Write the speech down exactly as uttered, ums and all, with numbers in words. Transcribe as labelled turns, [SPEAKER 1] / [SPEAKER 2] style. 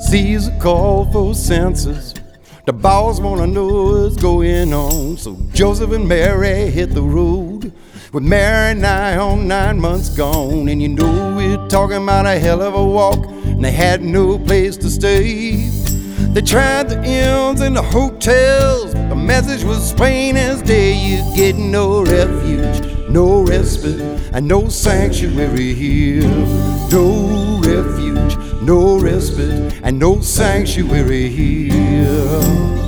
[SPEAKER 1] Caesar called for census. The boss wanna know what's going on. So Joseph and Mary hit the road, with Mary nigh on nine months gone. And you know we're talking about a hell of a walk, and they had no place to stay. They tried the inns and the hotels, the message was plain as day. You get no refuge, no respite, and no sanctuary here. No refuge, no respite, and no sanctuary here.